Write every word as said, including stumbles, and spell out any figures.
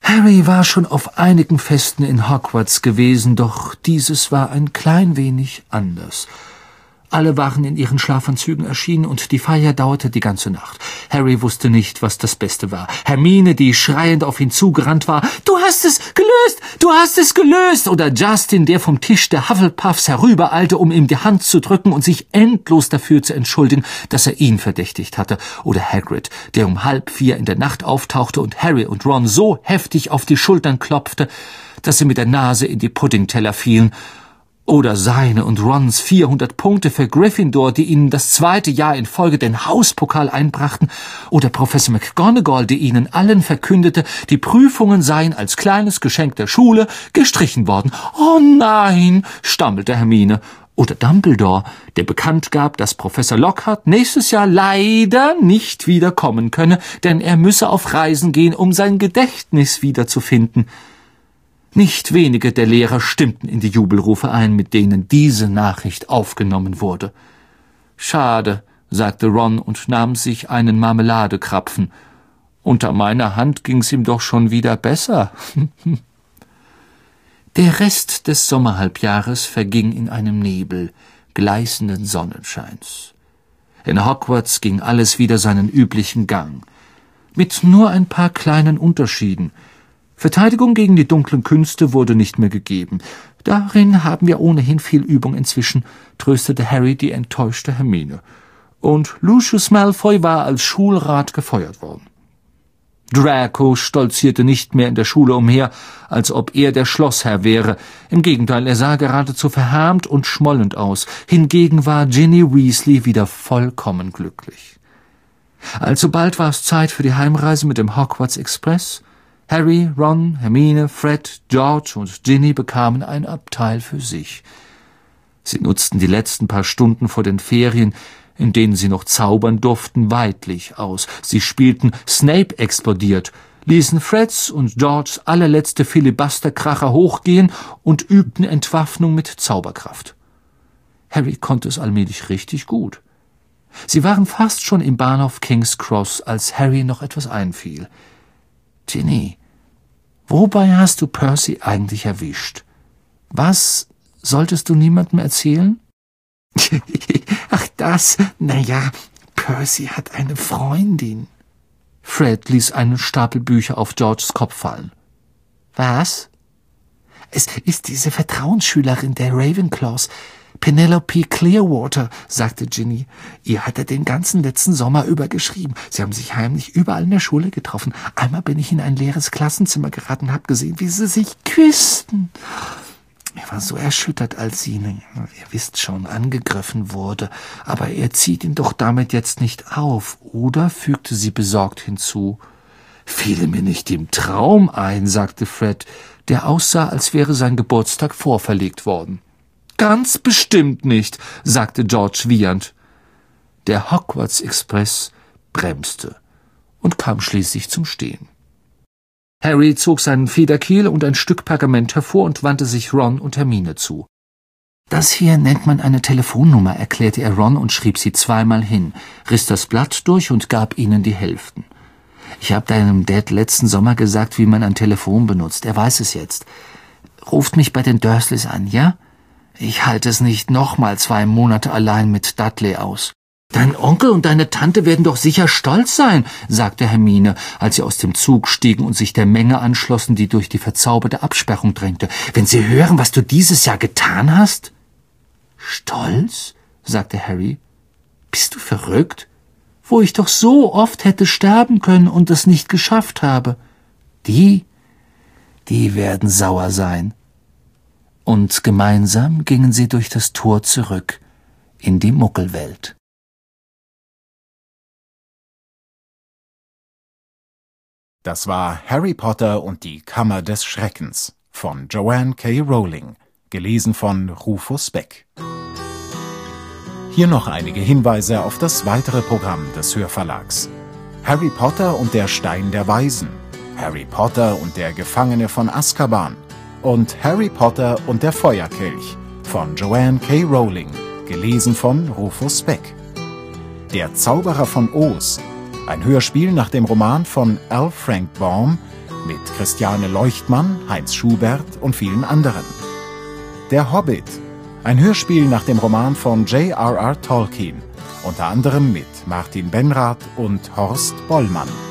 Harry war schon auf einigen Festen in Hogwarts gewesen, doch dieses war ein klein wenig anders. Alle waren in ihren Schlafanzügen erschienen und die Feier dauerte die ganze Nacht. Harry wusste nicht, was das Beste war. Hermine, die schreiend auf ihn zugerannt war, »Du hast es gelöst! Du hast es gelöst!« Oder Justin, der vom Tisch der Hufflepuffs herübereilte, um ihm die Hand zu drücken und sich endlos dafür zu entschuldigen, dass er ihn verdächtigt hatte. Oder Hagrid, der um halb vier in der Nacht auftauchte und Harry und Ron so heftig auf die Schultern klopfte, dass sie mit der Nase in die Puddingteller fielen. Oder seine und Rons vierhundert Punkte für Gryffindor, die ihnen das zweite Jahr in Folge den Hauspokal einbrachten. Oder Professor McGonagall, die ihnen allen verkündete, die Prüfungen seien als kleines Geschenk der Schule gestrichen worden. »Oh nein«, stammelte Hermine. Oder Dumbledore, der bekannt gab, dass Professor Lockhart nächstes Jahr leider nicht wiederkommen könne, denn er müsse auf Reisen gehen, um sein Gedächtnis wiederzufinden. Nicht wenige der Lehrer stimmten in die Jubelrufe ein, mit denen diese Nachricht aufgenommen wurde. »Schade«, sagte Ron und nahm sich einen Marmeladekrapfen. »Unter meiner Hand ging's ihm doch schon wieder besser.« Der Rest des Sommerhalbjahres verging in einem Nebel gleißenden Sonnenscheins. In Hogwarts ging alles wieder seinen üblichen Gang, mit nur ein paar kleinen Unterschieden. Verteidigung gegen die dunklen Künste wurde nicht mehr gegeben. Darin haben wir ohnehin viel Übung inzwischen, tröstete Harry die enttäuschte Hermine. Und Lucius Malfoy war als Schulrat gefeuert worden. Draco stolzierte nicht mehr in der Schule umher, als ob er der Schlossherr wäre. Im Gegenteil, er sah geradezu verhärmt und schmollend aus. Hingegen war Ginny Weasley wieder vollkommen glücklich. Alsobald war es Zeit für die Heimreise mit dem Hogwarts Express. Harry, Ron, Hermine, Fred, George und Ginny bekamen ein Abteil für sich. Sie nutzten die letzten paar Stunden vor den Ferien, in denen sie noch zaubern durften, weidlich aus. Sie spielten Snape explodiert, ließen Freds und Georges allerletzte Filibusterkracher hochgehen und übten Entwaffnung mit Zauberkraft. Harry konnte es allmählich richtig gut. Sie waren fast schon im Bahnhof King's Cross, als Harry noch etwas einfiel. »Ginny, wobei hast du Percy eigentlich erwischt? Was, solltest du niemandem erzählen?« »Ach das, na ja, Percy hat eine Freundin.« Fred ließ einen Stapel Bücher auf Georges Kopf fallen. »Was?« »Es ist diese Vertrauensschülerin der Ravenclaws, Penelope Clearwater«, sagte Ginny. »Ihr hat er den ganzen letzten Sommer über geschrieben. Sie haben sich heimlich überall in der Schule getroffen. Einmal bin ich in ein leeres Klassenzimmer geraten und habe gesehen, wie sie sich küssten. Er war so erschüttert, als sie, ihr wisst schon, angegriffen wurde. Aber er zieht ihn doch damit jetzt nicht auf, oder?« fügte sie besorgt hinzu. »Fiel mir nicht im Traum ein«, sagte Fred, der aussah, als wäre sein Geburtstag vorverlegt worden. »Ganz bestimmt nicht«, sagte George wiehernd. Der Hogwarts Express bremste und kam schließlich zum Stehen. Harry zog seinen Federkiel und ein Stück Pergament hervor und wandte sich Ron und Hermine zu. »Das hier nennt man eine Telefonnummer«, erklärte er Ron und schrieb sie zweimal hin, riss das Blatt durch und gab ihnen die Hälften. »Ich habe deinem Dad letzten Sommer gesagt, wie man ein Telefon benutzt. Er weiß es jetzt. Ruft mich bei den Dursleys an, ja? Ich halte es nicht nochmal zwei Monate allein mit Dudley aus.« »Dein Onkel und deine Tante werden doch sicher stolz sein«, sagte Hermine, als sie aus dem Zug stiegen und sich der Menge anschlossen, die durch die verzauberte Absperrung drängte. »Wenn sie hören, was du dieses Jahr getan hast?« »Stolz?«, sagte Harry. »Bist du verrückt? Wo ich doch so oft hätte sterben können und es nicht geschafft habe. Die, die werden sauer sein.« Und gemeinsam gingen sie durch das Tor zurück in die Muggelwelt. Das war Harry Potter und die Kammer des Schreckens von Joanne K. Rowling, gelesen von Rufus Beck. Hier noch einige Hinweise auf das weitere Programm des Hörverlags. Harry Potter und der Stein der Weisen, Harry Potter und der Gefangene von Azkaban und Harry Potter und der Feuerkelch von Joanne K. Rowling, gelesen von Rufus Beck. Der Zauberer von Oz, ein Hörspiel nach dem Roman von L. Frank Baum mit Christiane Leuchtmann, Heinz Schubert und vielen anderen. Der Hobbit, ein Hörspiel nach dem Roman von J R R Tolkien, unter anderem mit Martin Benrath und Horst Bollmann.